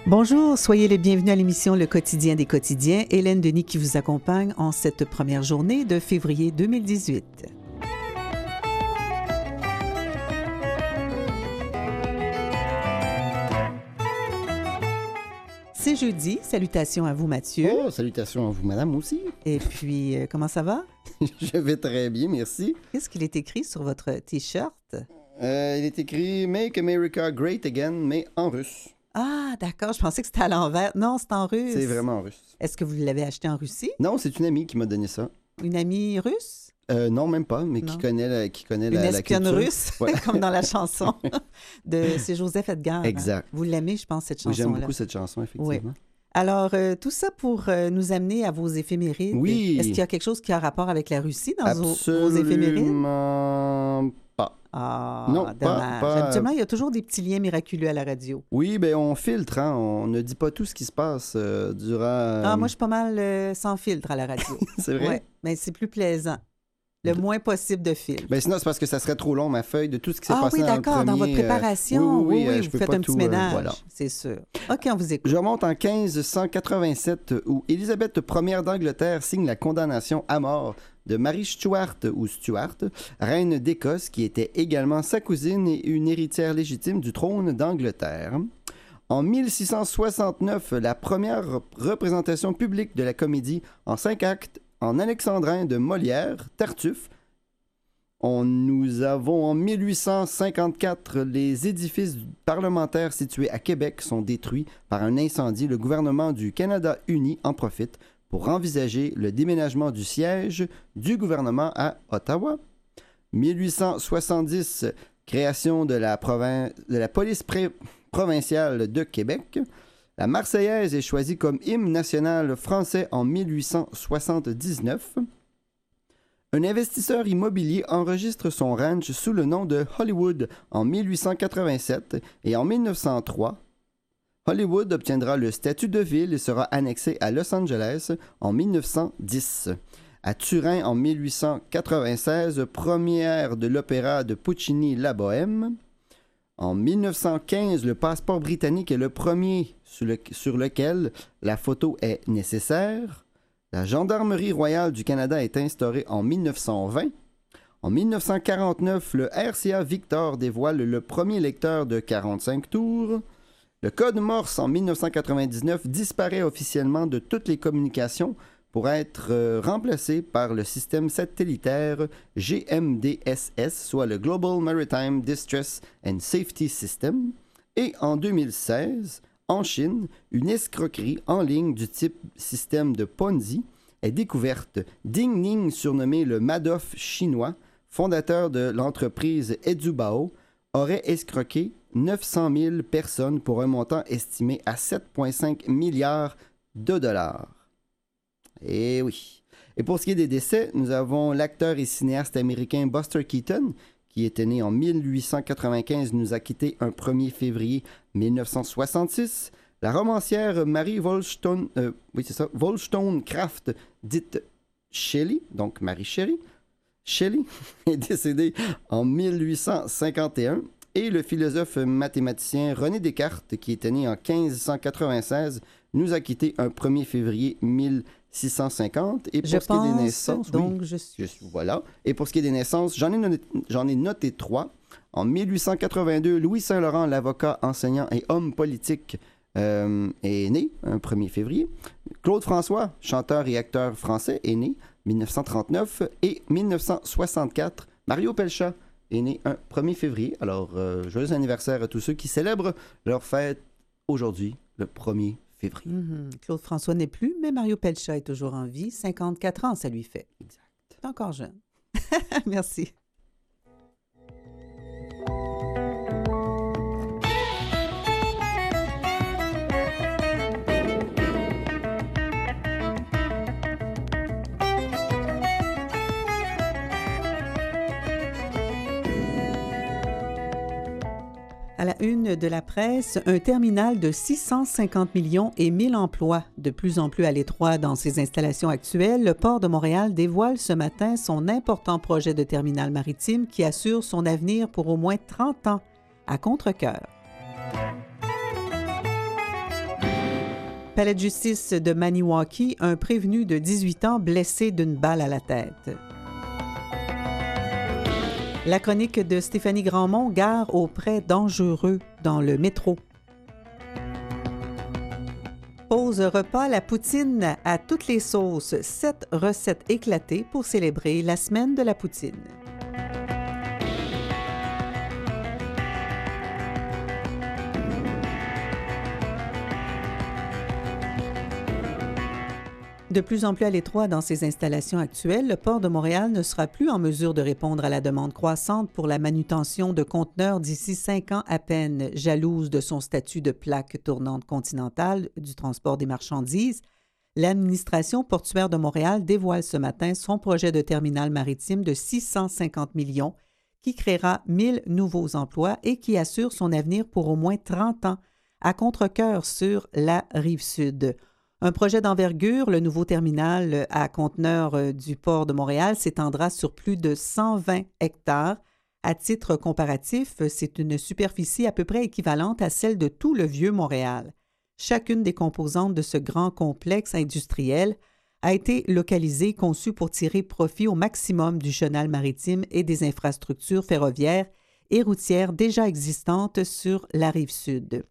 Bonjour, soyez les bienvenus à l'émission Le Quotidien des quotidiens. Hélène Denis qui vous accompagne en cette première journée de février 2018. C'est jeudi. Salutations à vous, Mathieu. Oh, salutations à vous, madame, aussi. Et puis, comment ça va? Je vais très bien, merci. Qu'est-ce qu'il est écrit sur votre T-shirt? Il est écrit « Make America Great Again », mais en russe. Ah, d'accord. Je pensais que c'était à l'envers. Non, c'est en russe. C'est vraiment en russe. Est-ce que vous l'avez acheté en Russie? Non, c'est une amie qui m'a donné ça. Une amie russe? Non, même pas, mais Non. qui connaît la Une espionne culture. russe, Ouais. comme dans la chanson c'est Joseph Edgar. Exact. Hein? Vous l'aimez, je pense, cette Oui, chanson-là. j'aime beaucoup cette chanson, effectivement. Alors, tout ça pour nous amener à vos éphémérides. Oui. Est-ce qu'il y a quelque chose qui a rapport avec la Russie dans vos éphémérides? Absolument pas. Ah, Non, dommage. pas- Habituellement, il y a toujours des petits liens miraculeux à la radio. Oui, ben on filtre, hein. On ne dit pas tout ce qui se passe durant... Moi, je suis pas mal sans filtre à la radio. C'est vrai? Ouais, mais c'est plus plaisant. Le moins possible de filtre. Ben sinon, c'est parce que ça serait trop long, ma feuille, de tout ce qui s'est Ah passé oui, dans le d'accord, dans premier, votre préparation. oui, vous je peux faites pas un petit tout, ménage, voilà. c'est sûr. OK, on vous écoute. Je remonte en 1587 où Élisabeth Ier d'Angleterre signe la condamnation à mort de Marie Stuart ou Stuart, reine d'Écosse, qui était également sa cousine et une héritière légitime du trône d'Angleterre. En 1669, la première représentation publique de la comédie en 5 actes en alexandrin de Molière, Tartuffe. Nous avons en 1854, les édifices parlementaires situés à Québec sont détruits par un incendie. Le gouvernement du Canada uni en profite pour envisager le déménagement du siège du gouvernement à Ottawa. 1870, création de la police provinciale de Québec. La Marseillaise est choisie comme hymne national français en 1879. Un investisseur immobilier enregistre son ranch sous le nom de Hollywood en 1887 et en 1903, Hollywood obtiendra le statut de ville et sera annexé à Los Angeles en 1910. À Turin en 1896, première de l'opéra de Puccini La Bohème. En 1915, le passeport britannique est le premier sur lequel la photo est nécessaire. La Gendarmerie royale du Canada est instaurée en 1920. En 1949, le RCA Victor dévoile le premier lecteur de 45 tours. Le code Morse en 1999 disparaît officiellement de toutes les communications pour être remplacé par le système satellitaire GMDSS, soit le Global Maritime Distress and Safety System. Et en 2016, en Chine, une escroquerie en ligne du type système de Ponzi est découverte. Ding Ning, surnommé le Madoff chinois, fondateur de l'entreprise Edubao, aurait escroqué 900 000 personnes pour un montant estimé à 7,5 milliards de dollars. Eh oui. Et pour ce qui est des décès, nous avons l'acteur et cinéaste américain Buster Keaton, qui était né en 1895, nous a quitté un 1er février 1966. La romancière Mary Wollstonecraft, dite Shelley, donc Marie Shelley, est décédée en 1851. Et le philosophe mathématicien René Descartes, qui était né en 1596, nous a quitté un 1er février 1650. Et pour ce qui est des naissances, donc je suis. Voilà. Et pour ce qui est des naissances, j'en ai noté 3. En 1882, Louis Saint-Laurent, l'avocat, enseignant et homme politique, est né un 1er février. Claude François, chanteur et acteur français, est né 1939. Et 1964, Mario Pelchat est né un 1er février. Alors, joyeux anniversaire à tous ceux qui célèbrent leur fête aujourd'hui, le 1er février. Claude François n'est plus, mais Mario Pelchat est toujours en vie. 54 ans, ça lui fait. Exact. C'est encore jeune. Merci. À la une de la presse, un terminal de 650 millions et 1000 emplois. De plus en plus à l'étroit dans ses installations actuelles, le port de Montréal dévoile ce matin son important projet de terminal maritime qui assure son avenir pour au moins 30 ans, à contre-cœur. Palais de justice de Maniwaki, un prévenu de 18 ans blessé d'une balle à la tête. La chronique de Stéphanie Grandmont, gare aux prêts dangereux dans le métro. Pause repas, la poutine à toutes les sauces, 7 recettes éclatées pour célébrer la semaine de la poutine. De plus en plus à l'étroit dans ses installations actuelles, le port de Montréal ne sera plus en mesure de répondre à la demande croissante pour la manutention de conteneurs d'ici 5 ans à peine. Jalouse de son statut de plaque tournante continentale du transport des marchandises, l'administration portuaire de Montréal dévoile ce matin son projet de terminal maritime de 650 millions qui créera 1000 nouveaux emplois et qui assure son avenir pour au moins 30 ans à contre-cœur sur la Rive-Sud. Un projet d'envergure, le nouveau terminal à conteneurs du port de Montréal s'étendra sur plus de 120 hectares. À titre comparatif, c'est une superficie à peu près équivalente à celle de tout le vieux Montréal. Chacune des composantes de ce grand complexe industriel a été localisée et conçue pour tirer profit au maximum du chenal maritime et des infrastructures ferroviaires et routières déjà existantes sur la Rive-Sud.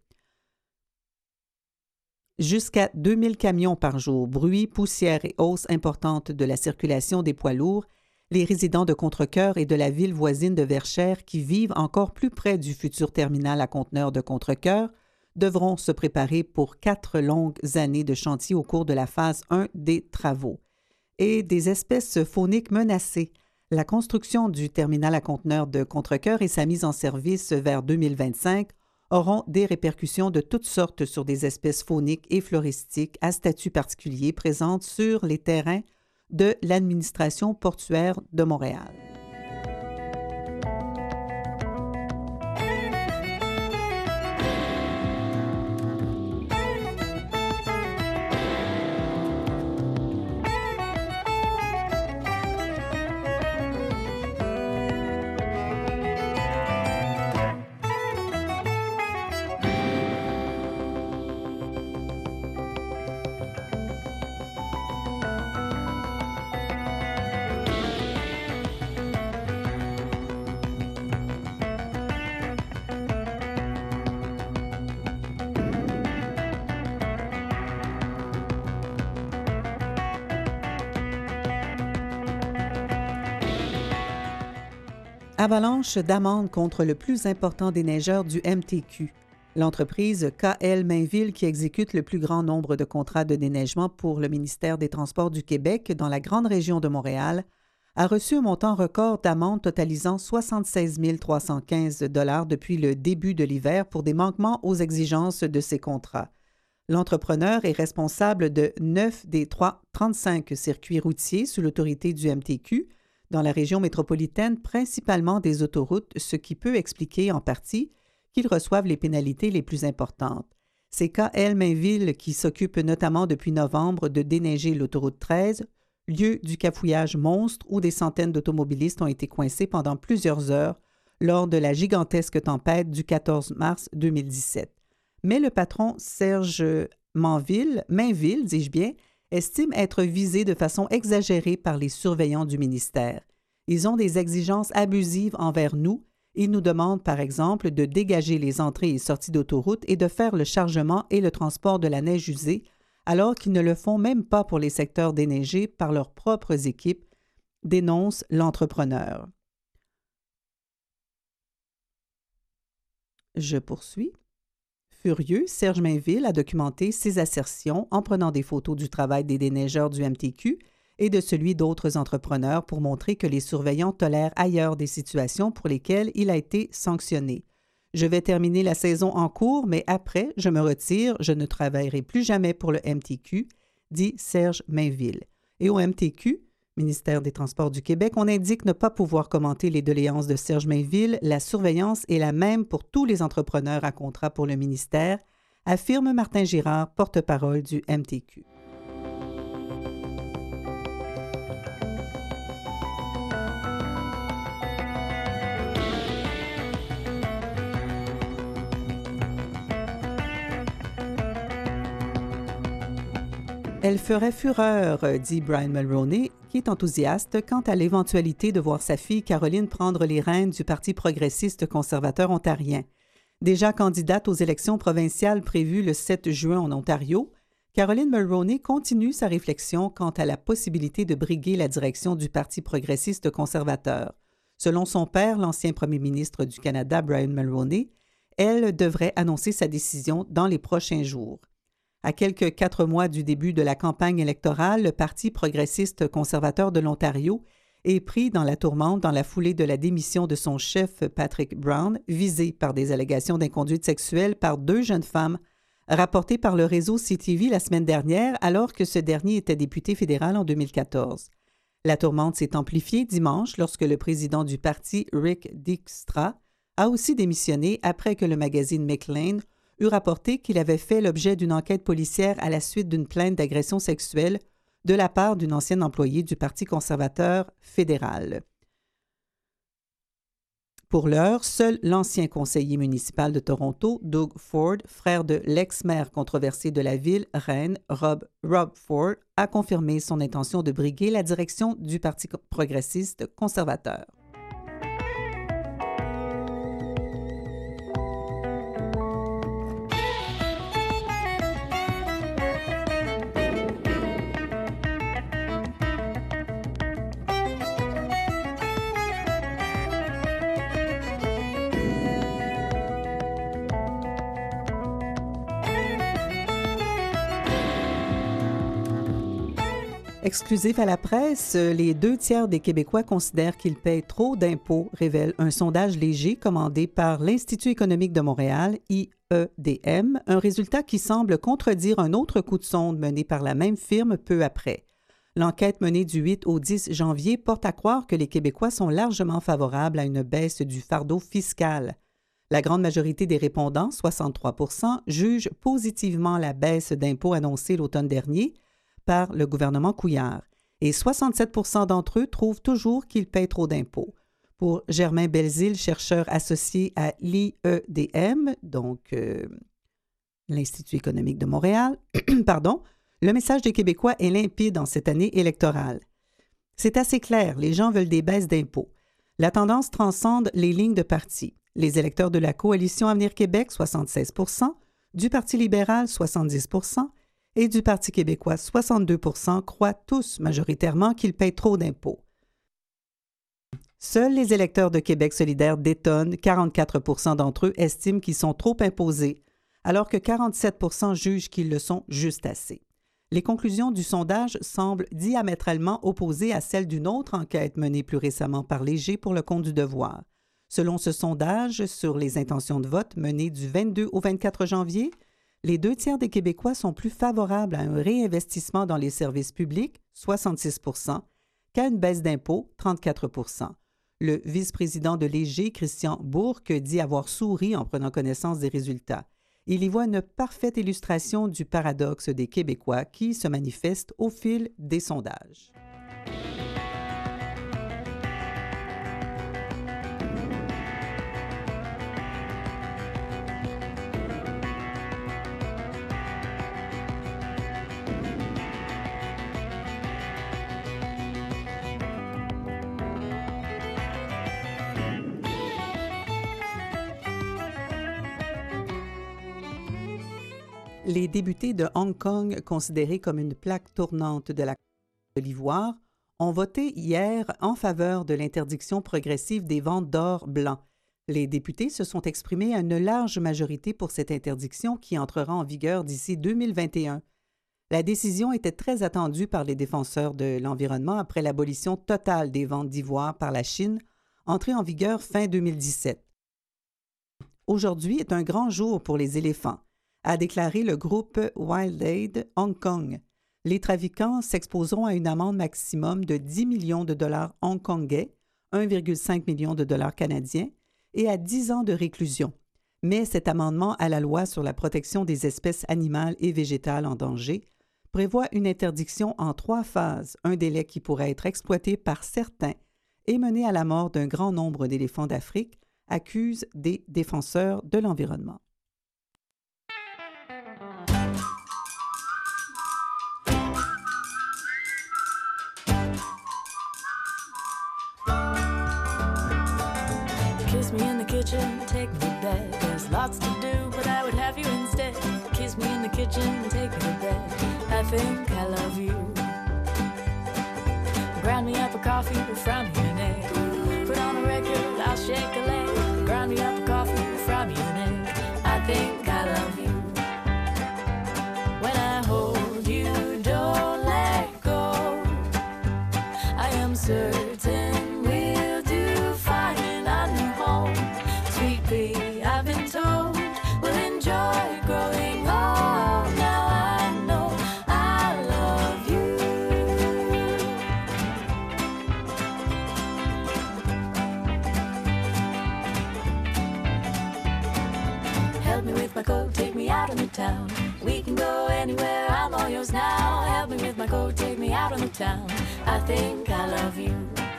Jusqu'à 2000 camions par jour, bruit, poussière et hausse importante de la circulation des poids lourds, les résidents de Contrecœur et de la ville voisine de Verchères qui vivent encore plus près du futur terminal à conteneurs de Contrecœur devront se préparer pour 4 longues années de chantier au cours de la phase 1 des travaux. Et des espèces fauniques menacées. La construction du terminal à conteneurs de Contrecœur et sa mise en service vers 2025 auront des répercussions de toutes sortes sur des espèces fauniques et floristiques à statut particulier présentes sur les terrains de l'administration portuaire de Montréal. Avalanche d'amendes contre le plus important des neigeurs du MTQ. L'entreprise KL Mainville, qui exécute le plus grand nombre de contrats de déneigement pour le ministère des Transports du Québec dans la grande région de Montréal, a reçu un montant record d'amendes totalisant 76 315 $ depuis le début de l'hiver pour des manquements aux exigences de ces contrats. L'entrepreneur est responsable de 9 des 35 circuits routiers sous l'autorité du MTQ, dans la région métropolitaine, principalement des autoroutes, ce qui peut expliquer en partie qu'ils reçoivent les pénalités les plus importantes. C'est KL Mainville qui s'occupe notamment depuis novembre de déneiger l'autoroute 13, lieu du cafouillage monstre où des centaines d'automobilistes ont été coincés pendant plusieurs heures lors de la gigantesque tempête du 14 mars 2017. Mais le patron Serge Mainville, estime être visé de façon exagérée par les surveillants du ministère. Ils ont des exigences abusives envers nous. Ils nous demandent, par exemple, de dégager les entrées et sorties d'autoroute et de faire le chargement et le transport de la neige usée, alors qu'ils ne le font même pas pour les secteurs déneigés par leurs propres équipes, dénonce l'entrepreneur. Je poursuis. Furieux, Serge Mainville a documenté ses assertions en prenant des photos du travail des déneigeurs du MTQ et de celui d'autres entrepreneurs pour montrer que les surveillants tolèrent ailleurs des situations pour lesquelles il a été sanctionné. Je vais terminer la saison en cours, mais après, je me retire, je ne travaillerai plus jamais pour le MTQ, dit Serge Mainville. Et au MTQ, ministère des Transports du Québec, on indique ne pas pouvoir commenter les doléances de Serge Mainville. La surveillance est la même pour tous les entrepreneurs à contrat pour le ministère, affirme Martin Girard, porte-parole du MTQ. Elle ferait fureur, dit Brian Mulroney, qui est enthousiaste quant à l'éventualité de voir sa fille Caroline prendre les rênes du Parti progressiste conservateur ontarien. Déjà candidate aux élections provinciales prévues le 7 juin en Ontario, Caroline Mulroney continue sa réflexion quant à la possibilité de briguer la direction du Parti progressiste conservateur. Selon son père, l'ancien premier ministre du Canada, Brian Mulroney, elle devrait annoncer sa décision dans les prochains jours. À quelques 4 mois du début de la campagne électorale, le Parti progressiste conservateur de l'Ontario est pris dans la tourmente dans la foulée de la démission de son chef Patrick Brown, visé par des allégations d'inconduite sexuelle par 2 jeunes femmes, rapportées par le réseau CTV la semaine dernière alors que ce dernier était député fédéral en 2014. La tourmente s'est amplifiée dimanche lorsque le président du parti, Rick Dykstra, a aussi démissionné après que le magazine Maclean eut rapporté qu'il avait fait l'objet d'une enquête policière à la suite d'une plainte d'agression sexuelle de la part d'une ancienne employée du Parti conservateur fédéral. Pour l'heure, seul l'ancien conseiller municipal de Toronto, Doug Ford, frère de l'ex-maire controversé de la ville, Reine, Rob Ford, a confirmé son intention de briguer la direction du Parti progressiste conservateur. Exclusif à la presse, les 2 tiers des Québécois considèrent qu'ils paient trop d'impôts, révèle un sondage léger commandé par l'Institut économique de Montréal, IEDM, un résultat qui semble contredire un autre coup de sonde mené par la même firme peu après. L'enquête menée du 8 au 10 janvier porte à croire que les Québécois sont largement favorables à une baisse du fardeau fiscal. La grande majorité des répondants, 63 %, jugent positivement la baisse d'impôts annoncée l'automne dernier par le gouvernement Couillard, et 67 % d'entre eux trouvent toujours qu'ils paient trop d'impôts. Pour Germain Belzile, chercheur associé à l'IEDM, donc l'Institut économique de Montréal, le message des Québécois est limpide en cette année électorale. C'est assez clair, les gens veulent des baisses d'impôts. La tendance transcende les lignes de parti. Les électeurs de la Coalition Avenir Québec, 76 %, du Parti libéral, 70 % et du Parti québécois, 62 % croient tous majoritairement qu'ils payent trop d'impôts. Seuls les électeurs de Québec solidaire détonnent, 44 % d'entre eux estiment qu'ils sont trop imposés, alors que 47 % jugent qu'ils le sont juste assez. Les conclusions du sondage semblent diamétralement opposées à celles d'une autre enquête menée plus récemment par Léger pour le compte du Devoir. Selon ce sondage sur les intentions de vote mené du 22 au 24 janvier, les 2 tiers des Québécois sont plus favorables à un réinvestissement dans les services publics, 66 %, qu'à une baisse d'impôts, 34 %. Le vice-président de Léger, Christian Bourque, dit avoir souri en prenant connaissance des résultats. Il y voit une parfaite illustration du paradoxe des Québécois qui se manifeste au fil des sondages. Les députés de Hong Kong, considérés comme une plaque tournante de la Côte de l'Ivoire, ont voté hier en faveur de l'interdiction progressive des ventes d'or blanc. Les députés se sont exprimés à une large majorité pour cette interdiction qui entrera en vigueur d'ici 2021. La décision était très attendue par les défenseurs de l'environnement après l'abolition totale des ventes d'ivoire par la Chine, entrée en vigueur fin 2017. Aujourd'hui est un grand jour pour les éléphants, a déclaré le groupe Wild Aid Hong Kong. Les trafiquants s'exposeront à une amende maximum de 10 millions de dollars hongkongais, 1,5 million de dollars canadiens, et à 10 ans de réclusion. Mais cet amendement à la loi sur la protection des espèces animales et végétales en danger prévoit une interdiction en 3 phases, un délai qui pourrait être exploité par certains et mener à la mort d'un grand nombre d'éléphants d'Afrique, accusent des défenseurs de l'environnement. think I love you. Grind me up a coffee, fry me an egg. Put on a record, I'll shake a leg. Grind me up a coffee, fry me an egg. I think I love you. When I hold you, don't let go. I am certain we'll do fine in our new home. Sweet pea, I've been told, we'll enjoy growing old. Now I know I love you. Help me with my coat, take me out on the town. We can go anywhere, I'm all yours now. Help me with my coat, take me out on the town. I think I love you.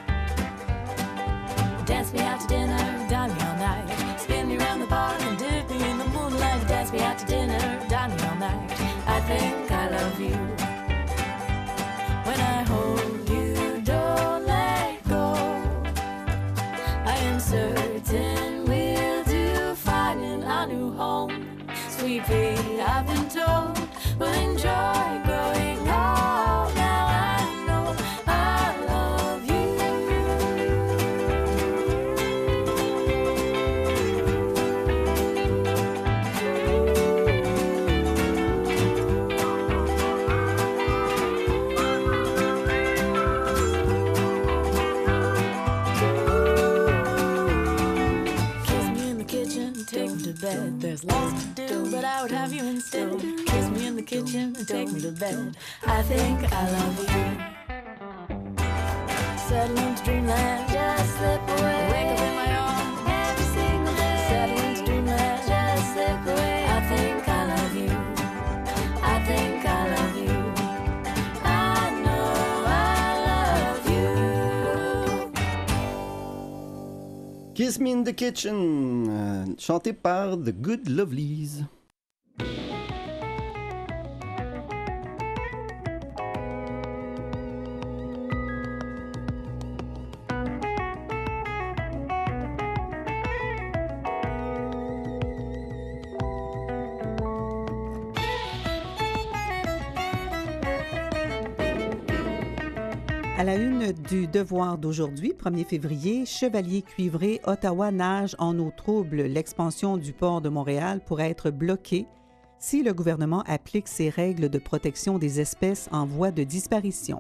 Dance me out to dinner, dine me all night. Spin me around the park and dip me in the moonlight. Dance me out to dinner, dine me all night. I think I love you. When I hold you, don't let go. I am certain we'll do fine in our new home. Sweet pea, I've been told, we'll enjoy growing old. Now I know I love you. Kiss me in the kitchen, take me to bed. There's lots to do, but I would have you instead. Kiss me in the kitchen and take me to bed. I think I love you. Settle into dreamland, just slip away. Wake up in my arms every single day. Settle into dreamland, just slip away. I think I love you. I think I love you. I know I love you. Kiss Me in the Kitchen, chanté par The Good Lovelies. À la une du Devoir d'aujourd'hui, 1er février, Chevalier cuivré, Ottawa nage en eau trouble. L'expansion du port de Montréal pourrait être bloquée si le gouvernement applique ses règles de protection des espèces en voie de disparition.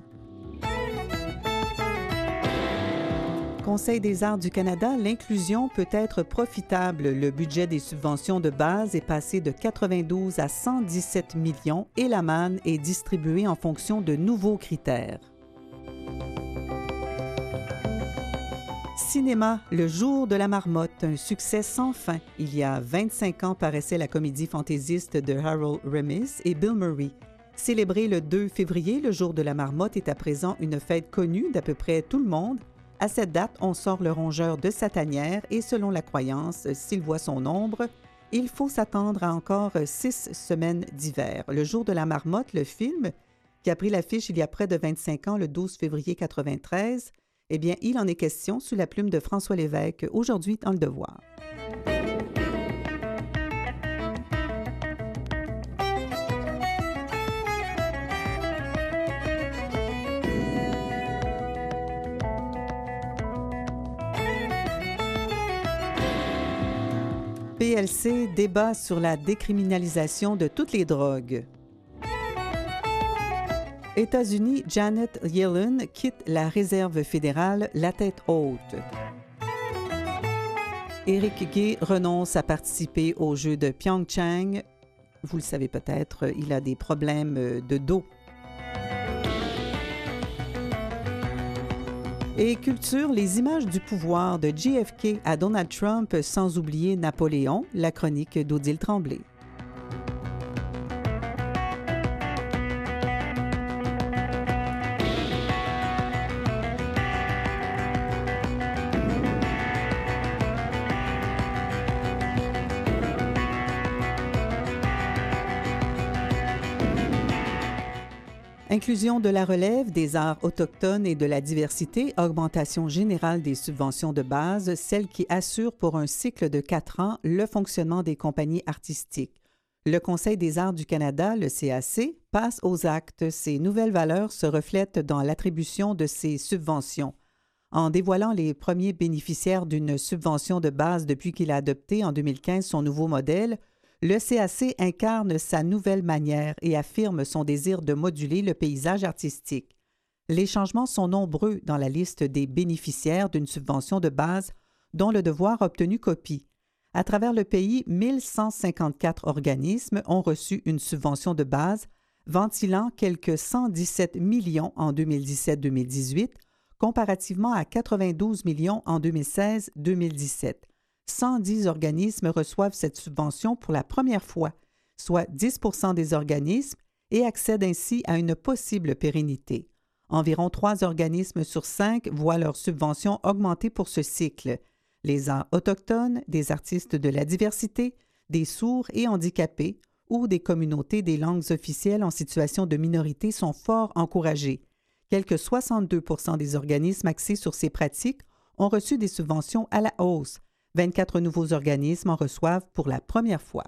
Conseil des arts du Canada, l'inclusion peut être profitable. Le budget des subventions de base est passé de 92 à 117 millions et la manne est distribuée en fonction de nouveaux critères. Cinéma, Le Jour de la Marmotte, un succès sans fin. Il y a 25 ans paraissait la comédie fantaisiste de Harold Ramis et Bill Murray. Célébré le 2 février, Le Jour de la Marmotte est à présent une fête connue d'à peu près tout le monde. À cette date, on sort le rongeur de sa tanière et selon la croyance, s'il voit son ombre, il faut s'attendre à encore 6 semaines d'hiver. Le Jour de la Marmotte, le film, qui a pris l'affiche il y a près de 25 ans, le 12 février 1993, eh bien, il en est question sous la plume de François Lévesque, aujourd'hui dans Le Devoir. PLC débat sur la décriminalisation de toutes les drogues. États-Unis, Janet Yellen quitte la Réserve fédérale, la tête haute. Éric Guay renonce à participer aux Jeux de Pyeongchang. Vous le savez peut-être, il a des problèmes de dos. Et culture, les images du pouvoir de JFK à Donald Trump, sans oublier Napoléon, la chronique d'Odile Tremblay. Inclusion de la relève, des arts autochtones et de la diversité, augmentation générale des subventions de base, celles qui assurent pour un cycle de 4 ans le fonctionnement des compagnies artistiques. Le Conseil des arts du Canada, le CAC, passe aux actes. Ces nouvelles valeurs se reflètent dans l'attribution de ces subventions. En dévoilant les premiers bénéficiaires d'une subvention de base depuis qu'il a adopté en 2015 son nouveau modèle, le CAC incarne sa nouvelle manière et affirme son désir de moduler le paysage artistique. Les changements sont nombreux dans la liste des bénéficiaires d'une subvention de base dont le devoir a obtenu copie. À travers le pays, 1154 organismes ont reçu une subvention de base, ventilant quelques 117 millions en 2017-2018, comparativement à 92 millions en 2016-2017. 110 organismes reçoivent cette subvention pour la première fois, soit 10 % des organismes, et accèdent ainsi à une possible pérennité. Environ 3 organismes sur 5 voient leur subvention augmenter pour ce cycle. Les arts autochtones, des artistes de la diversité, des sourds et handicapés ou des communautés des langues officielles en situation de minorité sont fort encouragés. Quelque 62 % des organismes axés sur ces pratiques ont reçu des subventions à la hausse. 24 nouveaux organismes en reçoivent pour la première fois.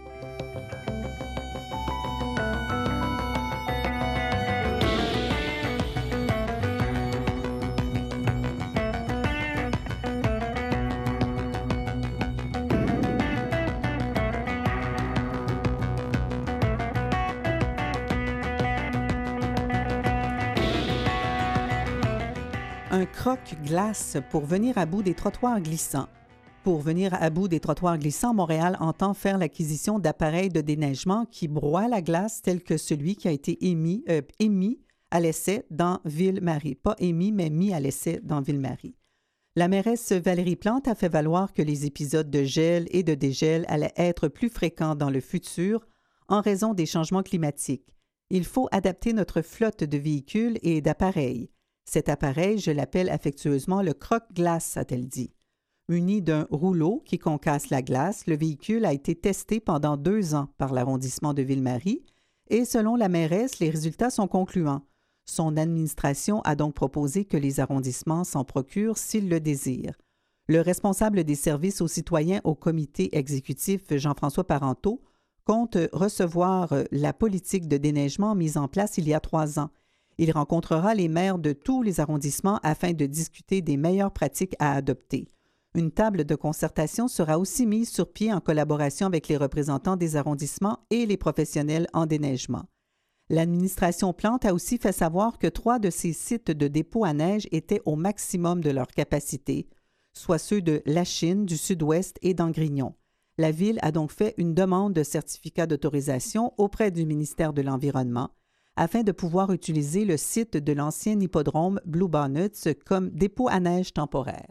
Un croque-glace pour venir à bout des trottoirs glissants. Pour venir à bout des trottoirs glissants, Montréal entend faire l'acquisition d'appareils de déneigement qui broient la glace tel que celui qui a été émis à l'essai dans Ville-Marie. Pas émis, mais mis à l'essai dans Ville-Marie. La mairesse Valérie Plante a fait valoir que les épisodes de gel et de dégel allaient être plus fréquents dans le futur en raison des changements climatiques. Il faut adapter notre flotte de véhicules et d'appareils. Cet appareil, je l'appelle affectueusement le croque-glace, a-t-elle dit. Muni d'un rouleau qui concasse la glace, le véhicule a été testé pendant 2 ans par l'arrondissement de Ville-Marie et selon la mairesse, les résultats sont concluants. Son administration a donc proposé que les arrondissements s'en procurent s'ils le désirent. Le responsable des services aux citoyens au comité exécutif, Jean-François Parenteau, compte recevoir la politique de déneigement mise en place il y a 3 ans. Il rencontrera les maires de tous les arrondissements afin de discuter des meilleures pratiques à adopter. Une table de concertation sera aussi mise sur pied en collaboration avec les représentants des arrondissements et les professionnels en déneigement. L'administration Plante a aussi fait savoir que 3 de ces sites de dépôt à neige étaient au maximum de leur capacité, soit ceux de Lachine, du Sud-Ouest et d'Angrignon. La Ville a donc fait une demande de certificat d'autorisation auprès du ministère de l'Environnement afin de pouvoir utiliser le site de l'ancien hippodrome Blue Bonnets comme dépôt à neige temporaire.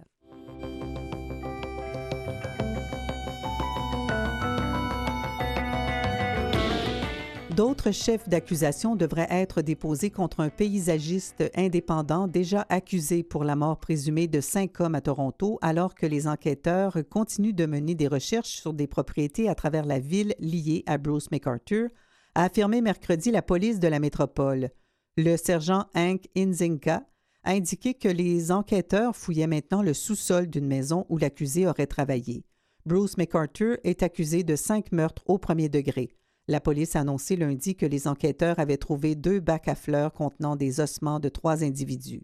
D'autres chefs d'accusation devraient être déposés contre un paysagiste indépendant déjà accusé pour la mort présumée de 5 hommes à Toronto, alors que les enquêteurs continuent de mener des recherches sur des propriétés à travers la ville liées à Bruce McArthur, a affirmé mercredi la police de la métropole. Le sergent Hank Inzinga a indiqué que les enquêteurs fouillaient maintenant le sous-sol d'une maison où l'accusé aurait travaillé. Bruce McArthur est accusé de 5 meurtres au premier degré. La police a annoncé lundi que les enquêteurs avaient trouvé 2 bacs à fleurs contenant des ossements de 3 individus.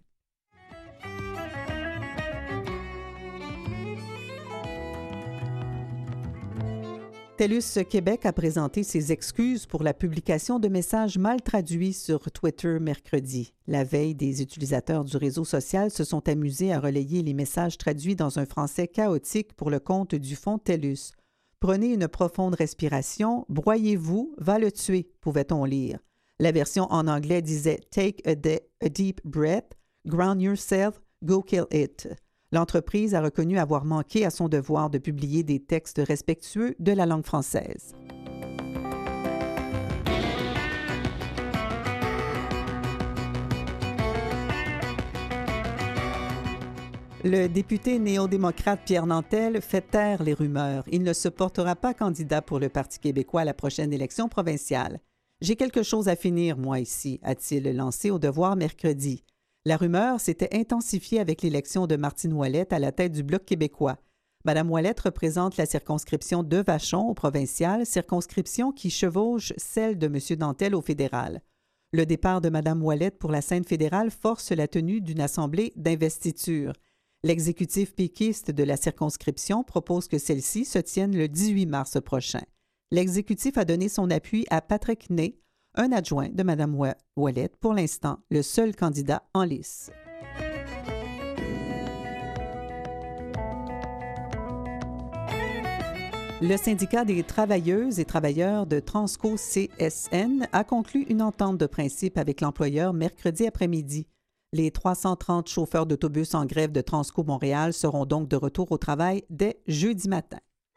TELUS Québec a présenté ses excuses pour la publication de messages mal traduits sur Twitter mercredi. La veille, des utilisateurs du réseau social se sont amusés à relayer les messages traduits dans un français chaotique pour le compte du fonds TELUS. Prenez une profonde respiration, broyez-vous, va le tuer, pouvait-on lire. La version en anglais disait « Take a deep breath, ground yourself, go kill it ». L'entreprise a reconnu avoir manqué à son devoir de publier des textes respectueux de la langue française. Le député néo-démocrate Pierre Nantel fait taire les rumeurs. Il ne se portera pas candidat pour le Parti québécois à la prochaine élection provinciale. « J'ai quelque chose à finir, moi, ici », a-t-il lancé au Devoir mercredi. La rumeur s'était intensifiée avec l'élection de Martine Ouellette à la tête du Bloc québécois. Mme Ouellette représente la circonscription de Vachon au provincial, circonscription qui chevauche celle de M. Dantel au fédéral. Le départ de Mme Ouellette pour la scène fédérale force la tenue d'une assemblée d'investiture. L'exécutif péquiste de la circonscription propose que celle-ci se tienne le 18 mars prochain. L'exécutif a donné son appui à Patrick Ney, un adjoint de Mme Ouellette, pour l'instant le seul candidat en lice. Le syndicat des travailleuses et travailleurs de Transco CSN a conclu une entente de principe avec l'employeur mercredi après-midi. Les 330 chauffeurs d'autobus en grève de Transco Montréal seront donc de retour au travail dès jeudi matin.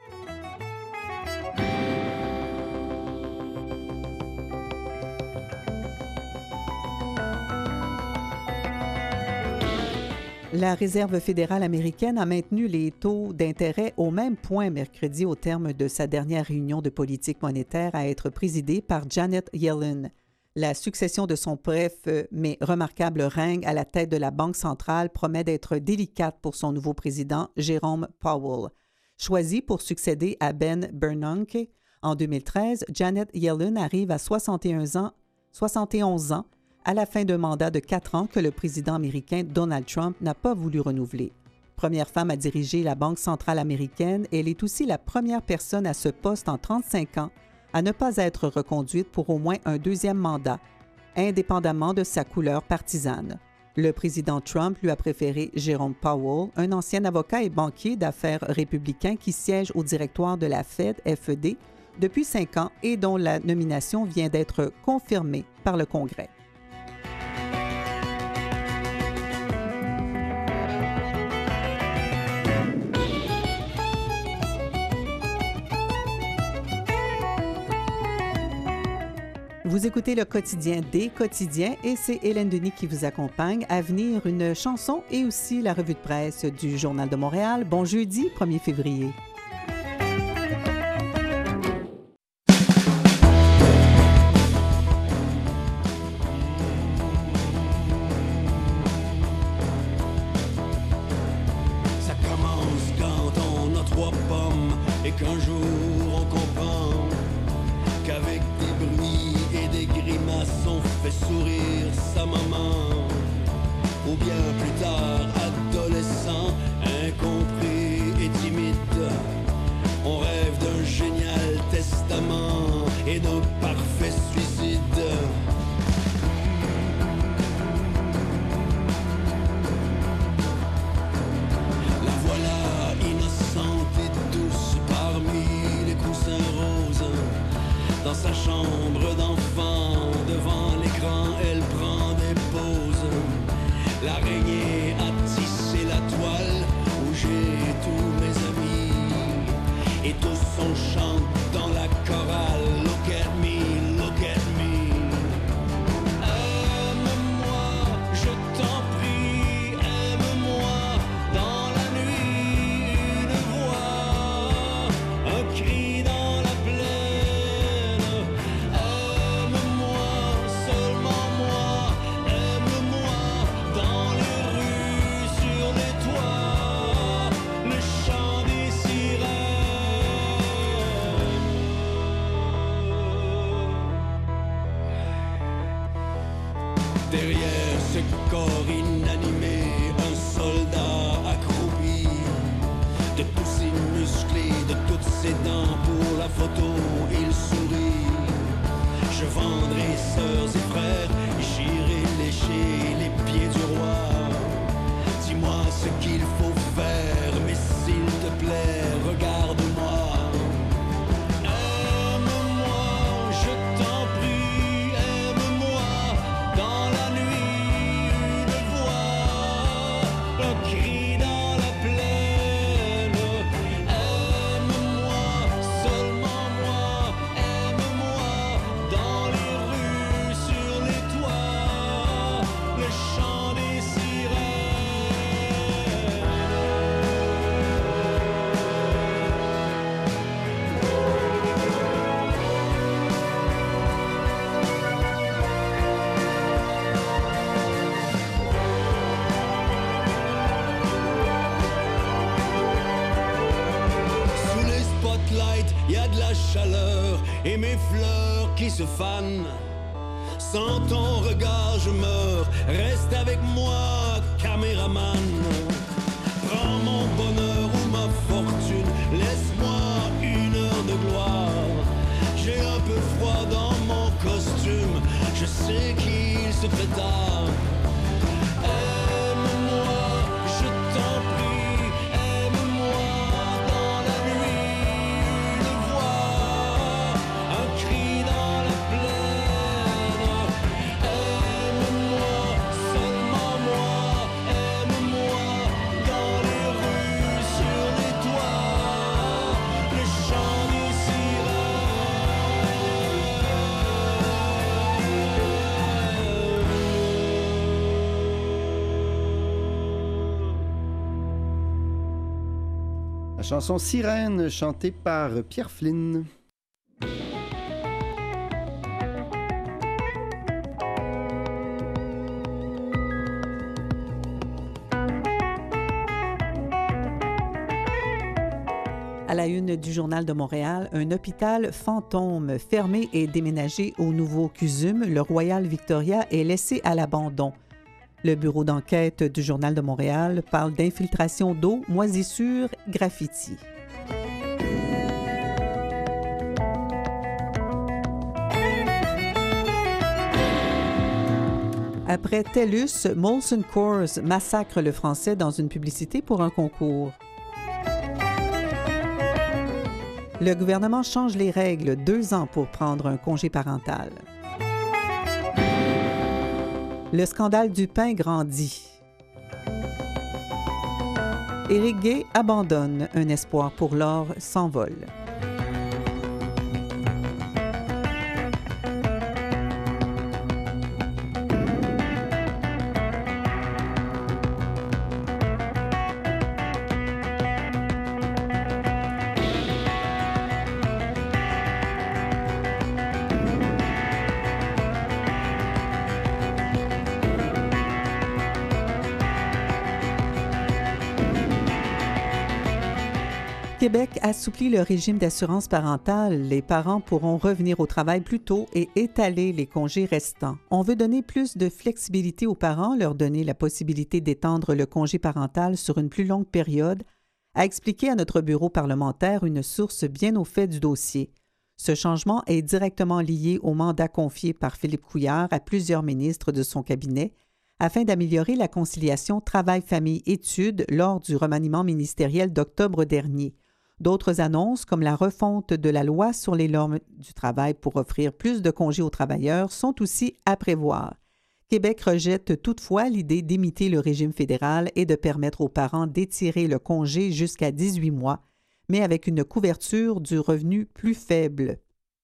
La Réserve fédérale américaine a maintenu les taux d'intérêt au même point mercredi au terme de sa dernière réunion de politique monétaire à être présidée par Janet Yellen. La succession de son bref mais remarquable règne à la tête de la Banque centrale promet d'être délicate pour son nouveau président, Jérôme Powell. Choisie pour succéder à Ben Bernanke en 2013, Janet Yellen arrive à 71 ans à la fin d'un mandat de 4 ans que le président américain Donald Trump n'a pas voulu renouveler. Première femme à diriger la Banque centrale américaine, elle est aussi la première personne à ce poste en 35 ans à ne pas être reconduite pour au moins un deuxième mandat, indépendamment de sa couleur partisane. Le président Trump lui a préféré Jérôme Powell, un ancien avocat et banquier d'affaires républicain qui siège au directoire de la FED depuis 5 ans et dont la nomination vient d'être confirmée par le Congrès. Vous écoutez le quotidien des quotidiens et c'est Hélène Denis qui vous accompagne. À venir, une chanson et aussi la revue de presse du Journal de Montréal. Bon jeudi, 1er février. Ça commence quand on a 3 pommes et qu'un jour on comprend qu'avec des bruits et des grimaces on fait sourire sa maman. Ou bien plus tard, adolescent, incompris et timide, on rêve d'un génial testament et d'un parfait suicide. La voilà innocente et douce parmi les coussins roses. Dans sa chambre d'enfant, devant l'écran, elle prend des pauses. L'araignée a tissé la toile où j'ai tous mes amis. Et tous on chante dans la chorale. Look at me, look at me. Aime-moi, je t'en prie, aime-moi. Dans la nuit, une voix, un cri dans la plaine. Aime-moi, seulement moi, aime-moi. Dans les rues, sur les toits, le chant des sirènes. Derrière ce corps inanimé, un soldat accroupi. De tous ses muscles, de toutes ses dents, pour la photo, il sourit. Je vendrai sœurs et frères, j'irai lécher les pieds du roi. Dis-moi ce qu'il faut faire, mais s'il te plaît, regarde-moi. Aime-moi, je t'en prie, aime-moi. Dans la nuit, une voix, un cri dans la plaine. Aime-moi, seulement moi, aime-moi. Dans les rues, sur et mes fleurs qui se fanent. Sans ton regard je meurs, reste avec moi, caméraman. Prends mon bonheur ou ma fortune, laisse-moi une heure de gloire. J'ai un peu froid dans mon costume, je sais qu'il se fait tard. Aime-moi, je t'en prie, aime-moi dans la nuit de voix, un cri dans la plaine. Aime-moi, seulement moi, aime-moi dans les rues, sur les toits, le chant des La chanson Sirène, chantée par Pierre Flynn. À la une du Journal de Montréal, un hôpital fantôme fermé et déménagé au nouveau CUSUM, le Royal Victoria, est laissé à l'abandon. Le bureau d'enquête du Journal de Montréal parle d'infiltration d'eau, moisissures, graffitis. Après TELUS, Molson Coors massacre le français dans une publicité pour un concours. Le gouvernement change les règles, 2 ans pour prendre un congé parental. Le scandale du pain grandit. Éric Gay abandonne. Un espoir pour l'or s'envole. Québec assouplit le régime d'assurance parentale. Les parents pourront revenir au travail plus tôt et étaler les congés restants. On veut donner plus de flexibilité aux parents, leur donner la possibilité d'étendre le congé parental sur une plus longue période, a expliqué à notre bureau parlementaire une source bien au fait du dossier. Ce changement est directement lié au mandat confié par Philippe Couillard à plusieurs ministres de son cabinet afin d'améliorer la conciliation travail-famille-études lors du remaniement ministériel d'octobre dernier. D'autres annonces, comme la refonte de la loi sur les normes du travail pour offrir plus de congés aux travailleurs, sont aussi à prévoir. Québec rejette toutefois l'idée d'imiter le régime fédéral et de permettre aux parents d'étirer le congé jusqu'à 18 mois, mais avec une couverture du revenu plus faible.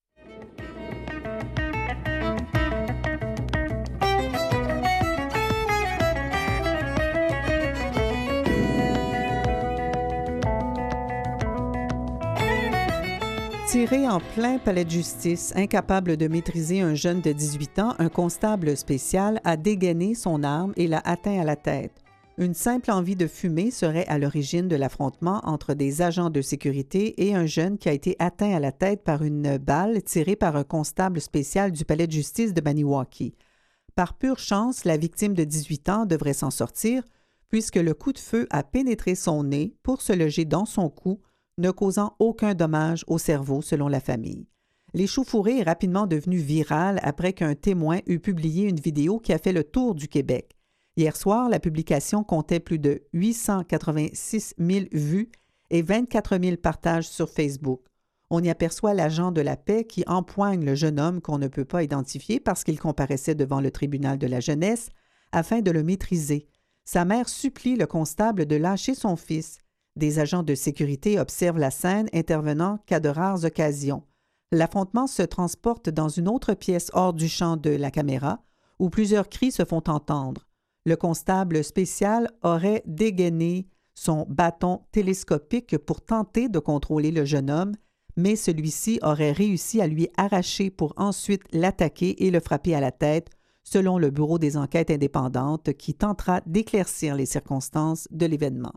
Tiré en plein palais de justice, incapable de maîtriser un jeune de 18 ans, un constable spécial a dégainé son arme et l'a atteint à la tête. Une simple envie de fumer serait à l'origine de l'affrontement entre des agents de sécurité et un jeune qui a été atteint à la tête par une balle tirée par un constable spécial du palais de justice de Maniwaki. Par pure chance, la victime de 18 ans devrait s'en sortir puisque le coup de feu a pénétré son nez pour se loger dans son cou, ne causant aucun dommage au cerveau selon la famille. L'échauffourée est rapidement devenue virale après qu'un témoin eut publié une vidéo qui a fait le tour du Québec. Hier soir, la publication comptait plus de 886 000 vues et 24 000 partages sur Facebook. On y aperçoit l'agent de la paix qui empoigne le jeune homme qu'on ne peut pas identifier parce qu'il comparaissait devant le tribunal de la jeunesse afin de le maîtriser. Sa mère supplie le constable de lâcher son fils. Des agents de sécurité observent la scène, intervenant qu'à de rares occasions. L'affrontement se transporte dans une autre pièce hors du champ de la caméra, où plusieurs cris se font entendre. Le constable spécial aurait dégainé son bâton télescopique pour tenter de contrôler le jeune homme, mais celui-ci aurait réussi à lui arracher pour ensuite l'attaquer et le frapper à la tête, selon le Bureau des enquêtes indépendantes qui tentera d'éclaircir les circonstances de l'événement.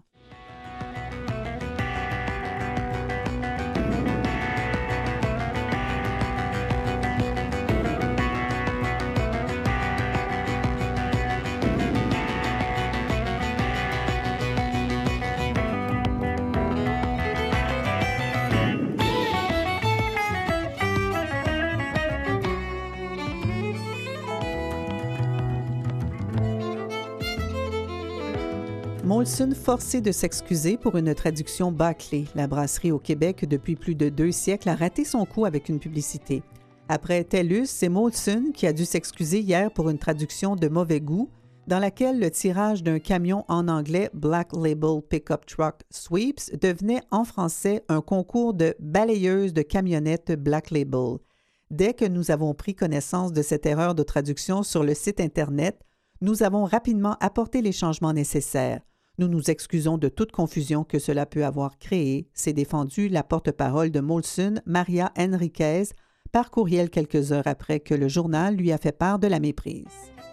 Molson forcé de s'excuser pour une traduction bâclée. La brasserie au Québec, depuis plus de 2 siècles, a raté son coup avec une publicité. Après TELUS, c'est Molson qui a dû s'excuser hier pour une traduction de mauvais goût dans laquelle le tirage d'un camion en anglais Black Label Pickup Truck Sweeps devenait en français un concours de balayeuses de camionnettes Black Label. Dès que nous avons pris connaissance de cette erreur de traduction sur le site Internet, nous avons rapidement apporté les changements nécessaires. Nous nous excusons de toute confusion que cela peut avoir créé, s'est défendue la porte-parole de Molson, Maria Henriquez, par courriel quelques heures après que le journal lui a fait part de la méprise.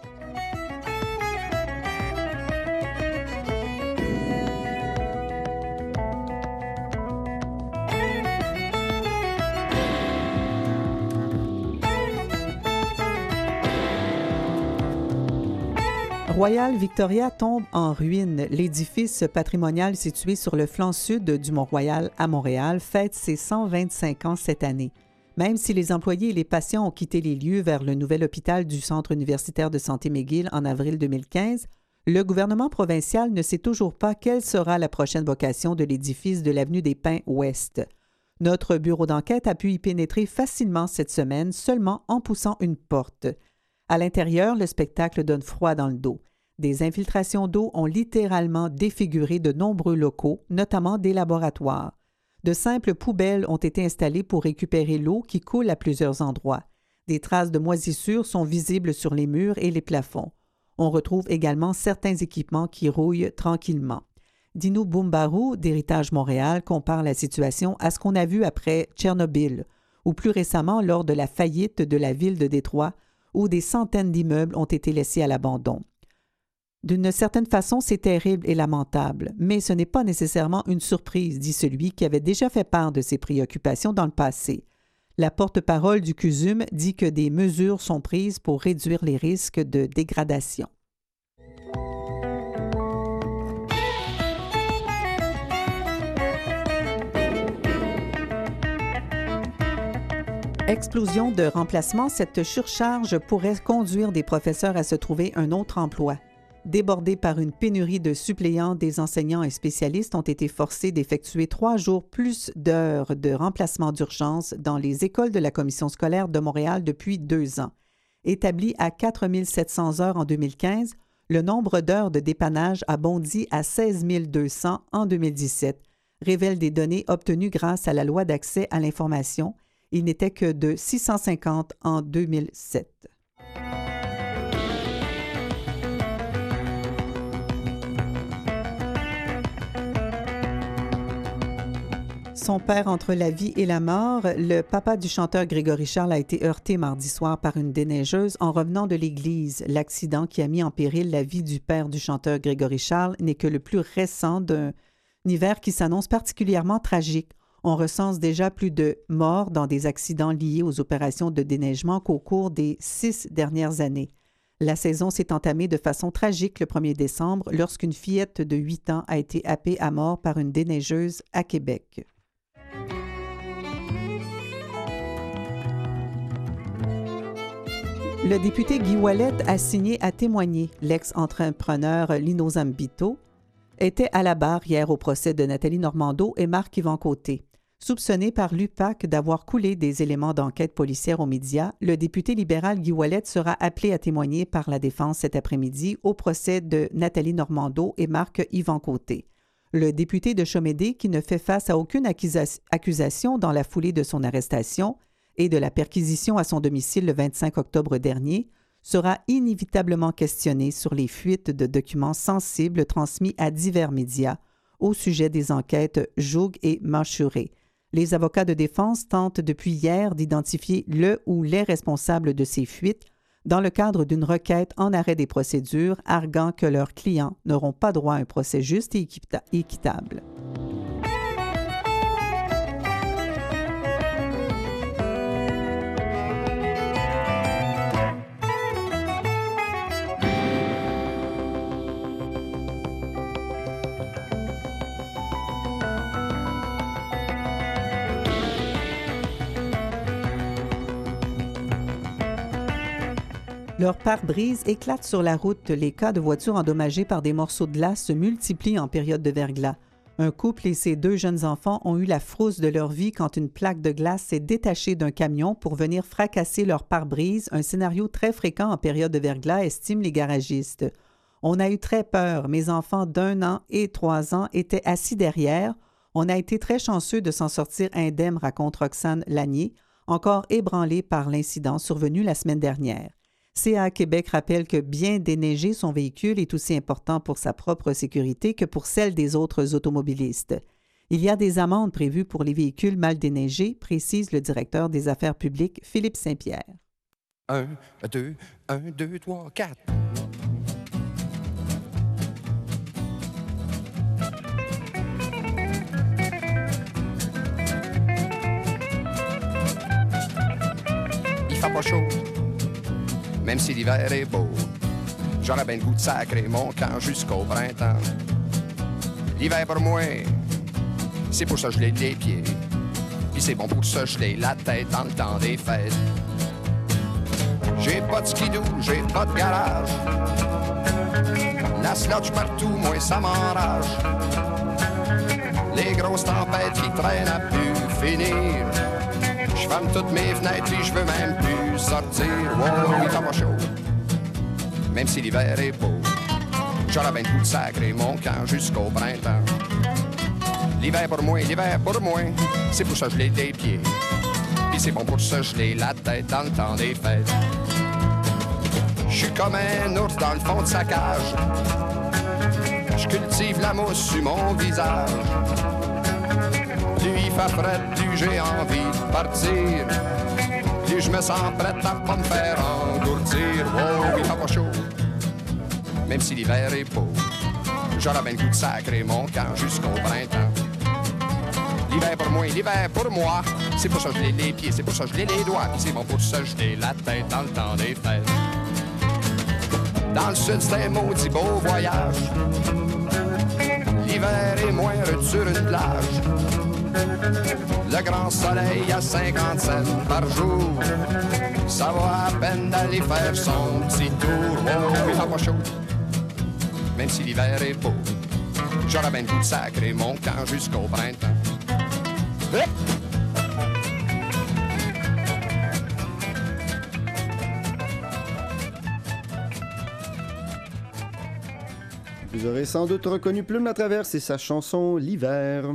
Royal Victoria tombe en ruine. L'édifice patrimonial situé sur le flanc sud du Mont-Royal à Montréal fête ses 125 ans cette année. Même si les employés et les patients ont quitté les lieux vers le nouvel hôpital du Centre universitaire de santé McGill en avril 2015, le gouvernement provincial ne sait toujours pas quelle sera la prochaine vocation de l'édifice de l'avenue des Pins Ouest. Notre bureau d'enquête a pu y pénétrer facilement cette semaine seulement en poussant une porte. À l'intérieur, le spectacle donne froid dans le dos. Des infiltrations d'eau ont littéralement défiguré de nombreux locaux, notamment des laboratoires. De simples poubelles ont été installées pour récupérer l'eau qui coule à plusieurs endroits. Des traces de moisissures sont visibles sur les murs et les plafonds. On retrouve également certains équipements qui rouillent tranquillement. Dino Boumbarou, d'Héritage Montréal, compare la situation à ce qu'on a vu après Tchernobyl, ou plus récemment lors de la faillite de la ville de Détroit, où des centaines d'immeubles ont été laissés à l'abandon. D'une certaine façon, c'est terrible et lamentable, mais ce n'est pas nécessairement une surprise, dit celui qui avait déjà fait part de ses préoccupations dans le passé. La porte-parole du CUSUM dit que des mesures sont prises pour réduire les risques de dégradation. Explosion de remplacement, cette surcharge pourrait conduire des professeurs à se trouver un autre emploi. Débordés par une pénurie de suppléants, des enseignants et spécialistes ont été forcés d'effectuer 3 jours plus d'heures de remplacement d'urgence dans les écoles de la Commission scolaire de Montréal depuis 2 ans. Établi à 4 700 heures en 2015, le nombre d'heures de dépannage a bondi à 16 200 en 2017, révèlent des données obtenues grâce à la loi d'accès à l'information. Il n'était que de 650 en 2007. Son père entre la vie et la mort, le papa du chanteur Grégory Charles a été heurté mardi soir par une déneigeuse en revenant de l'église. L'accident qui a mis en péril la vie du père du chanteur Grégory Charles n'est que le plus récent d'un hiver qui s'annonce particulièrement tragique. On recense déjà plus de morts dans des accidents liés aux opérations de déneigement qu'au cours des 6 dernières années. La saison s'est entamée de façon tragique le 1er décembre lorsqu'une fillette de 8 ans a été happée à mort par une déneigeuse à Québec. Le député Guy Ouellet a signé à témoigner. L'ex-entrepreneur Lino Zambito était à la barre hier au procès de Nathalie Normando et Marc-Yvan Côté. Soupçonné par l'UPAC d'avoir coulé des éléments d'enquête policière aux médias, le député libéral Guy Ouellet sera appelé à témoigner par la défense cet après-midi au procès de Nathalie Normando et Marc-Yvan Côté. Le député de Chomédé, qui ne fait face à aucune accusation dans la foulée de son arrestation et de la perquisition à son domicile le 25 octobre dernier, sera inévitablement questionné sur les fuites de documents sensibles transmis à divers médias au sujet des enquêtes Joug et Machuré. Les avocats de défense tentent depuis hier d'identifier le ou les responsables de ces fuites dans le cadre d'une requête en arrêt des procédures, arguant que leurs clients n'auront pas droit à un procès juste et équitable. Leurs pare-brise éclatent sur la route. Les cas de voitures endommagées par des morceaux de glace se multiplient en période de verglas. Un couple et ses 2 jeunes enfants ont eu la frousse de leur vie quand une plaque de glace s'est détachée d'un camion pour venir fracasser leur pare-brise, un scénario très fréquent en période de verglas, estiment les garagistes. On a eu très peur. Mes enfants d'1 an et 3 ans étaient assis derrière. On a été très chanceux de s'en sortir indemne, raconte Roxane Lanier, encore ébranlée par l'incident survenu la semaine dernière. CA Québec rappelle que bien déneiger son véhicule est aussi important pour sa propre sécurité que pour celle des autres automobilistes. Il y a des amendes prévues pour les véhicules mal déneigés, précise le directeur des affaires publiques, Philippe Saint-Pierre. 1, 2, 1, 2, 3, 4. Il fait pas chaud, même si l'hiver est beau. J'aurais bien le goût de sacrer mon camp jusqu'au printemps. L'hiver pour moi, c'est pour se geler les pieds. Puis c'est bon pour se geler la tête dans le temps des fêtes. J'ai pas de skidoo, j'ai pas de garage. La sludge partout, moi ça m'enrage. Les grosses tempêtes qui traînent à plus finir. Je ferme toutes mes fenêtres et je veux même plus sortir. Wow, il fait pas chaud, même si l'hiver est beau. J'aurais bien le goût de sacrer mon camp jusqu'au printemps. L'hiver pour moi, c'est pour se geler les pieds. Puis c'est bon pour se geler la tête dans le temps des fêtes. Je suis comme un ours dans le fond de sa cage. Je cultive la mousse sur mon visage. Plus il fait frais, plus j'ai envie de partir. Plus je me sens prête à pas me faire engourdir. Oh, il fait pas chaud, même si l'hiver est beau. J'aurais bien le goût de sacrer mon camp jusqu'au printemps. L'hiver pour moi, c'est pour se geler les pieds, c'est pour se geler les doigts, puis c'est bon pour se geler la tête dans le temps des fêtes. Dans le sud, c'est un maudit beau voyage. L'hiver est moindre sur une plage. Le grand soleil à 50 cents par jour. Ça va à peine d'aller faire son petit tour. Oh, il fait pas chaud, même si l'hiver est beau. J'aurais bien le goût de sacrer mon camp jusqu'au printemps. Vous aurez sans doute reconnu Plume la Traverse et sa chanson L'hiver.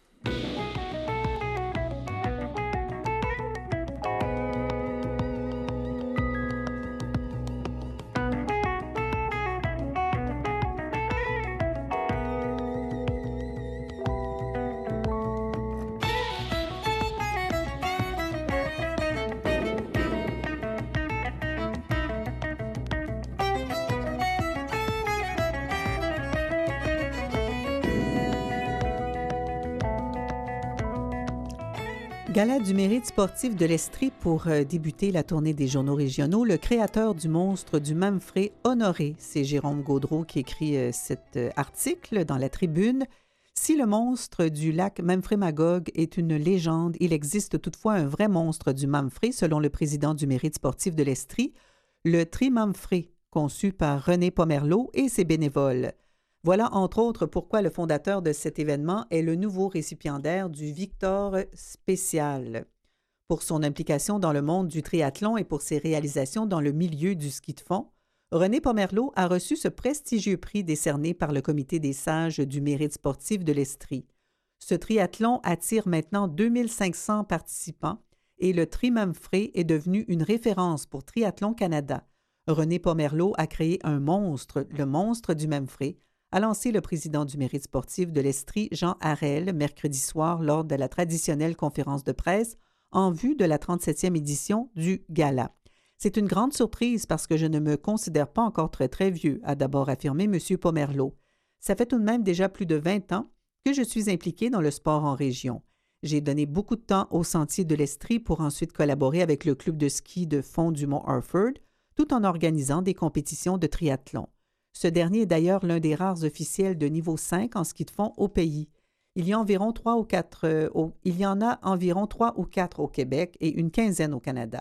Gala du mérite sportif de l'Estrie pour débuter la tournée des journaux régionaux. Le créateur du monstre du Memphrey honoré, c'est Jérôme Gaudreau qui écrit cet article dans la Tribune. Si le monstre du lac Memphrey-Magog est une légende, il existe toutefois un vrai monstre du Memphrey, selon le président du mérite sportif de l'Estrie, le Tri-Memphrey, conçu par René Pomerleau et ses bénévoles. Voilà, entre autres, pourquoi le fondateur de cet événement est le nouveau récipiendaire du Victor spécial. Pour son implication dans le monde du triathlon et pour ses réalisations dans le milieu du ski de fond, René Pomerleau a reçu ce prestigieux prix décerné par le Comité des sages du mérite sportif de l'Estrie. Ce triathlon attire maintenant 2500 participants et le Tri-Memphrey est devenu une référence pour Triathlon Canada. René Pomerleau a créé un monstre, le monstre du Memphrey, a lancé le président du mérite sportif de l'Estrie, Jean Harel, mercredi soir lors de la traditionnelle conférence de presse en vue de la 37e édition du Gala. C'est une grande surprise parce que je ne me considère pas encore très vieux, a d'abord affirmé M. Pomerleau. Ça fait tout de même déjà plus de 20 ans que je suis impliqué dans le sport en région. J'ai donné beaucoup de temps au Sentier de l'Estrie pour ensuite collaborer avec le club de ski de fond du Mont-Harford, tout en organisant des compétitions de triathlon. Ce dernier est d'ailleurs l'un des rares officiels de niveau 5 en ski de fond au pays. Il y en a environ 3 ou 4 au Québec et une quinzaine au Canada.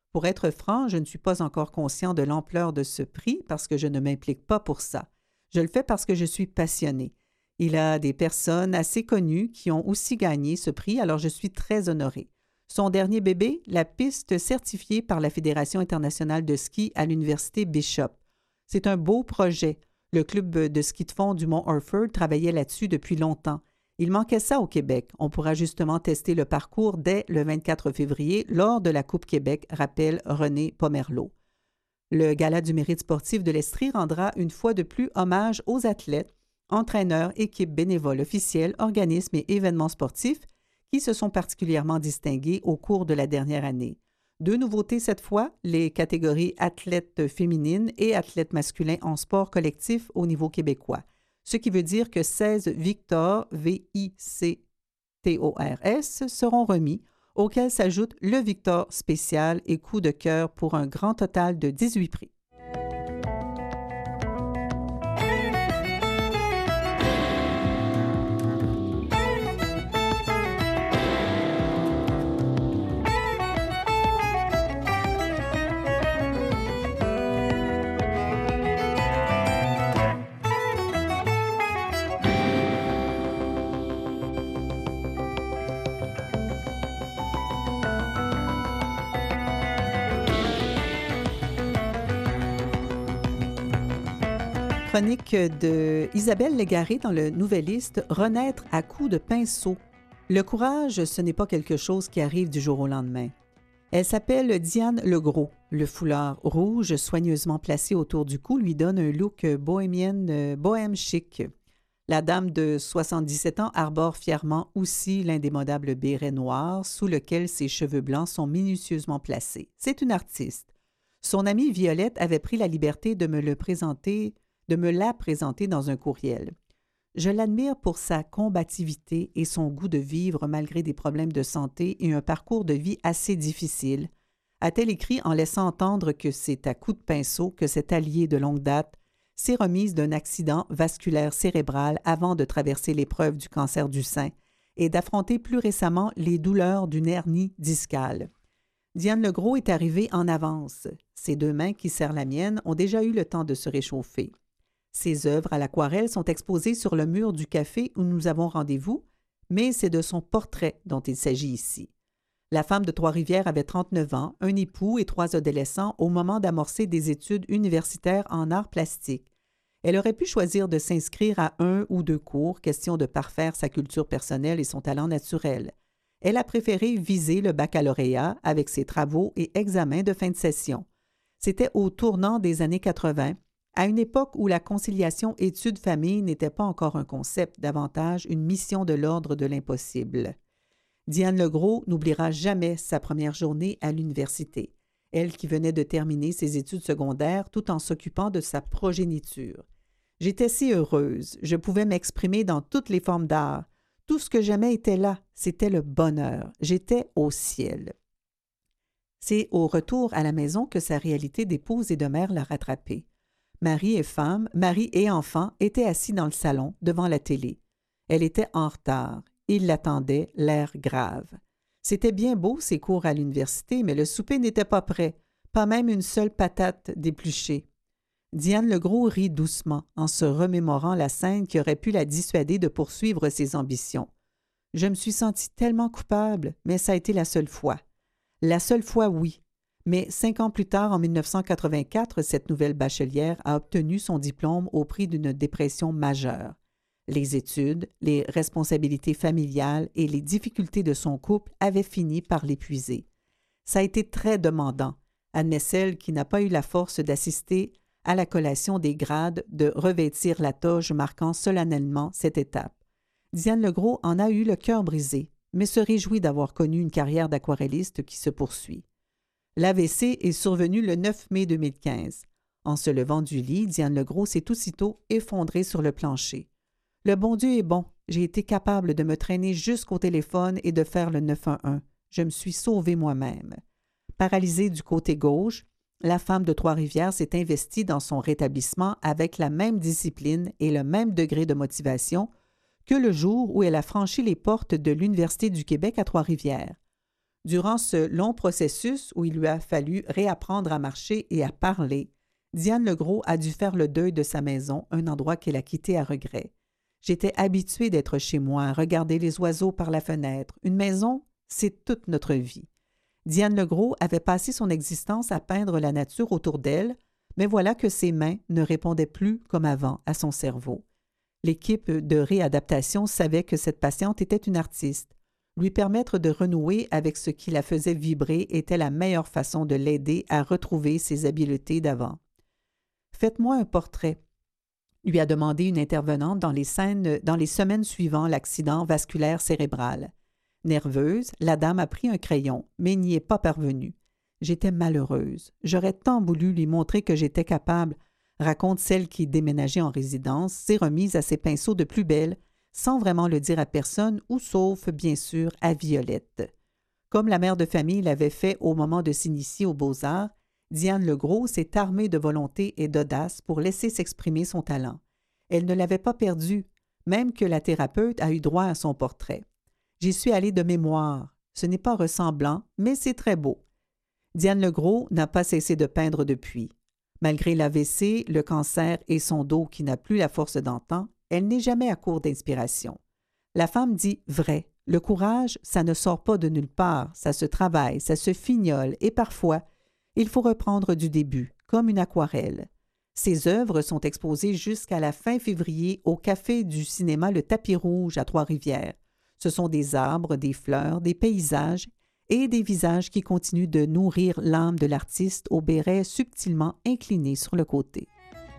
Pour être franc, je ne suis pas encore conscient de l'ampleur de ce prix parce que je ne m'implique pas pour ça. Je le fais parce que je suis passionné. Il y a des personnes assez connues qui ont aussi gagné ce prix, alors je suis très honorée. Son dernier bébé, la piste certifiée par la Fédération internationale de ski à l'Université Bishop. C'est un beau projet. Le club de ski de fond du Mont Orford travaillait là-dessus depuis longtemps. Il manquait ça au Québec. On pourra justement tester le parcours dès le 24 février lors de la Coupe Québec, rappelle René Pomerleau. Le Gala du mérite sportif de l'Estrie rendra une fois de plus hommage aux athlètes, entraîneurs, équipes bénévoles officielles, organismes et événements sportifs qui se sont particulièrement distingués au cours de la dernière année. Deux nouveautés cette fois, les catégories athlètes féminines et athlètes masculins en sport collectif au niveau québécois. Ce qui veut dire que 16 Victors, VICTORS, seront remis, auxquels s'ajoute le Victor spécial et coup de cœur pour un grand total de 18 prix. Chronique de Isabelle Légaré dans le Nouvelliste, renaître à coups de pinceau. Le courage, ce n'est pas quelque chose qui arrive du jour au lendemain. Elle s'appelle Diane Legros. Le foulard rouge soigneusement placé autour du cou lui donne un look bohème chic. La dame de 77 ans arbore fièrement aussi l'indémodable béret noir sous lequel ses cheveux blancs sont minutieusement placés. C'est une artiste. Son amie Violette avait pris la liberté de me la présenter dans un courriel. Je l'admire pour sa combativité et son goût de vivre malgré des problèmes de santé et un parcours de vie assez difficile, a-t-elle écrit en laissant entendre que c'est à coups de pinceau que cette alliée de longue date s'est remise d'un accident vasculaire cérébral avant de traverser l'épreuve du cancer du sein et d'affronter plus récemment les douleurs d'une hernie discale. Diane Legros est arrivée en avance. Ses deux mains qui serrent la mienne ont déjà eu le temps de se réchauffer. Ses œuvres à l'aquarelle sont exposées sur le mur du café où nous avons rendez-vous, mais c'est de son portrait dont il s'agit ici. La femme de Trois-Rivières avait 39 ans, un époux et 3 adolescents au moment d'amorcer des études universitaires en arts plastiques. Elle aurait pu choisir de s'inscrire à 1 ou 2 cours, question de parfaire sa culture personnelle et son talent naturel. Elle a préféré viser le baccalauréat avec ses travaux et examens de fin de session. C'était au tournant des années 80, à une époque où la conciliation études-famille n'était pas encore un concept, davantage une mission de l'ordre de l'impossible. Diane Legros n'oubliera jamais sa première journée à l'université, elle qui venait de terminer ses études secondaires tout en s'occupant de sa progéniture. J'étais si heureuse, je pouvais m'exprimer dans toutes les formes d'art. Tout ce que j'aimais était là, c'était le bonheur. J'étais au ciel. C'est au retour à la maison que sa réalité d'épouse et de mère l'a rattrapée. Mari et enfant étaient assis dans le salon, devant la télé. Elle était en retard. Il l'attendait, l'air grave. C'était bien beau, ses cours à l'université, mais le souper n'était pas prêt, pas même une seule patate d'épluchée. Diane Legros rit doucement, en se remémorant la scène qui aurait pu la dissuader de poursuivre ses ambitions. Je me suis sentie tellement coupable, mais ça a été la seule fois. La seule fois, oui. Mais 5 ans plus tard, en 1984, cette nouvelle bachelière a obtenu son diplôme au prix d'une dépression majeure. Les études, les responsabilités familiales et les difficultés de son couple avaient fini par l'épuiser. Ça a été très demandant, admet celle qui n'a pas eu la force d'assister à la collation des grades, de revêtir la toge marquant solennellement cette étape. Diane Legros en a eu le cœur brisé, mais se réjouit d'avoir connu une carrière d'aquarelliste qui se poursuit. L'AVC est survenu le 9 mai 2015. En se levant du lit, Diane Legros s'est aussitôt effondrée sur le plancher. « Le bon Dieu est bon. J'ai été capable de me traîner jusqu'au téléphone et de faire le 911. Je me suis sauvée moi-même. » Paralysée du côté gauche, la femme de Trois-Rivières s'est investie dans son rétablissement avec la même discipline et le même degré de motivation que le jour où elle a franchi les portes de l'Université du Québec à Trois-Rivières. Durant ce long processus où il lui a fallu réapprendre à marcher et à parler, Diane Legros a dû faire le deuil de sa maison, un endroit qu'elle a quitté à regret. J'étais habituée d'être chez moi, à regarder les oiseaux par la fenêtre. Une maison, c'est toute notre vie. Diane Legros avait passé son existence à peindre la nature autour d'elle, mais voilà que ses mains ne répondaient plus comme avant à son cerveau. L'équipe de réadaptation savait que cette patiente était une artiste. Lui permettre de renouer avec ce qui la faisait vibrer était la meilleure façon de l'aider à retrouver ses habiletés d'avant. « Faites-moi un portrait », lui a demandé une intervenante dans les semaines suivant l'accident vasculaire cérébral. Nerveuse, la dame a pris un crayon, mais n'y est pas parvenue. « J'étais malheureuse. J'aurais tant voulu lui montrer que j'étais capable », raconte celle qui, déménageait en résidence, s'est remise à ses pinceaux de plus belle, sans vraiment le dire à personne ou sauf, bien sûr, à Violette. Comme la mère de famille l'avait fait au moment de s'initier aux Beaux-Arts, Diane Legros s'est armée de volonté et d'audace pour laisser s'exprimer son talent. Elle ne l'avait pas perdu, même que la thérapeute a eu droit à son portrait. « J'y suis allée de mémoire. Ce n'est pas ressemblant, mais c'est très beau. » Diane Legros n'a pas cessé de peindre depuis. Malgré l'AVC, le cancer et son dos qui n'a plus la force d'antan, elle n'est jamais à court d'inspiration. La femme dit vrai. Le courage, ça ne sort pas de nulle part, ça se travaille, ça se fignole et parfois, il faut reprendre du début, comme une aquarelle. Ses œuvres sont exposées jusqu'à la fin février au Café du cinéma Le Tapis Rouge à Trois-Rivières. Ce sont des arbres, des fleurs, des paysages et des visages qui continuent de nourrir l'âme de l'artiste au béret subtilement incliné sur le côté.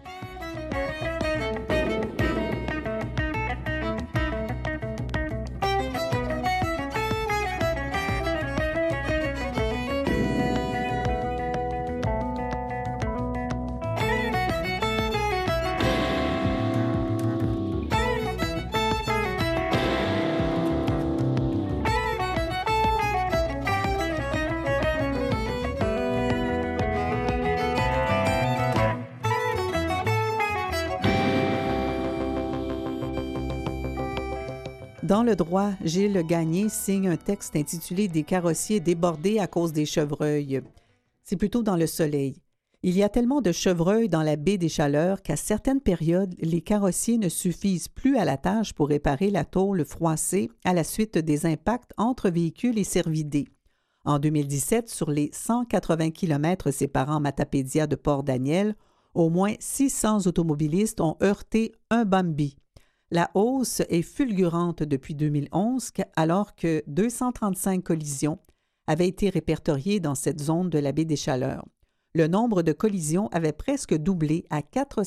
Dans le droit, Gilles Gagné signe un texte intitulé « Des carrossiers débordés à cause des chevreuils ». C'est plutôt dans le soleil. Il y a tellement de chevreuils dans la baie des Chaleurs qu'à certaines périodes, les carrossiers ne suffisent plus à la tâche pour réparer la tôle froissée à la suite des impacts entre véhicules et cervidés. En 2017, sur les 180 km séparant Matapédia de Port-Daniel, au moins 600 automobilistes ont heurté un Bambi. La hausse est fulgurante depuis 2011, alors que 235 collisions avaient été répertoriées dans cette zone de la baie des Chaleurs. Le nombre de collisions avait presque doublé à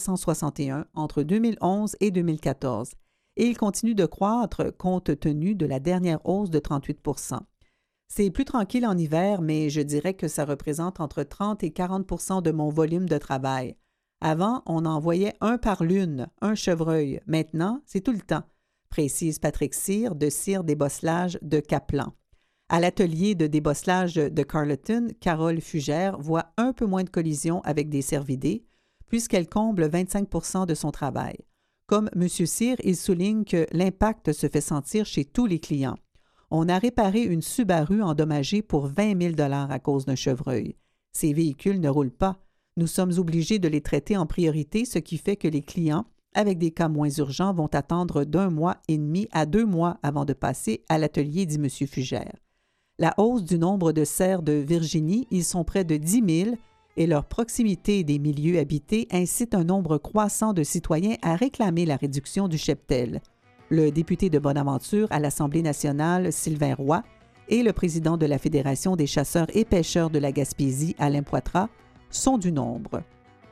461 entre 2011 et 2014, et il continue de croître compte tenu de la dernière hausse de 38 %. C'est plus tranquille en hiver, mais je dirais que ça représente entre 30 et 40 % de mon volume de travail. Avant, on en voyait un par lune, un chevreuil. Maintenant, c'est tout le temps, précise Patrick Cyr de Cyr Débosselage de Caplan. À l'atelier de débosselage de Carleton, Carole Fugère voit un peu moins de collisions avec des cervidés, puisqu'elle comble 25 % de son travail. Comme M. Cyr, il souligne que l'impact se fait sentir chez tous les clients. On a réparé une Subaru endommagée pour 20 000 $ à cause d'un chevreuil. Ces véhicules ne roulent pas. Nous sommes obligés de les traiter en priorité, ce qui fait que les clients, avec des cas moins urgents, vont attendre d'1 mois et demi à 2 mois avant de passer à l'atelier, dit M. Fugère. La hausse du nombre de cerfs de Virginie, ils sont près de 10 000 et leur proximité des milieux habités incite un nombre croissant de citoyens à réclamer la réduction du cheptel. Le député de Bonaventure à l'Assemblée nationale, Sylvain Roy, et le président de la Fédération des chasseurs et pêcheurs de la Gaspésie, Alain Poitras, sont du nombre.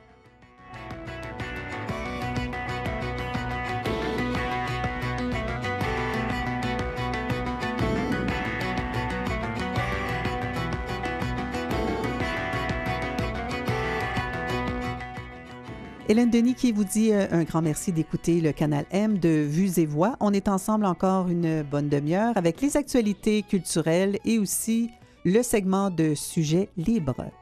Hélène Denis qui vous dit un grand merci d'écouter le Canal M de Vues et Voix. On est ensemble encore une bonne demi-heure avec les actualités culturelles et aussi le segment de Sujets libres.